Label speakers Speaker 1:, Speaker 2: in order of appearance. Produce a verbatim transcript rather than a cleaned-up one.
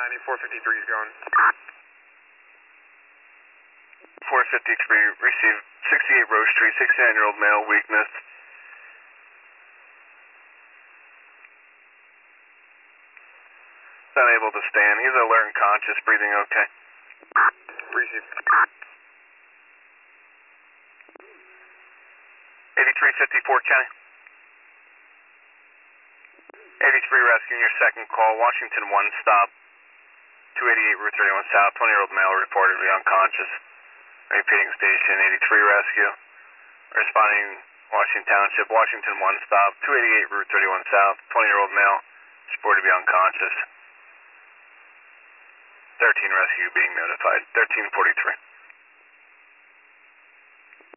Speaker 1: ninety-four fifty-three is going.
Speaker 2: four fifty-three, received sixty-eight Rose Street, sixty-nine-year-old male, weakness. Not able to stand. He's alert and conscious, breathing okay.
Speaker 1: Received.
Speaker 2: eighty-three fifty-four, Kenny. eighty-three rescuing your second call, Washington one stop, two eighty-eight Route thirty-one South, twenty-year-old male reported to be unconscious. Repeating station, eighty-three rescue. Responding Washington Township, Washington one stop, two eighty-eight Route thirty-one South, twenty-year-old male, reported to be unconscious. thirteen rescue being notified, thirteen forty-three.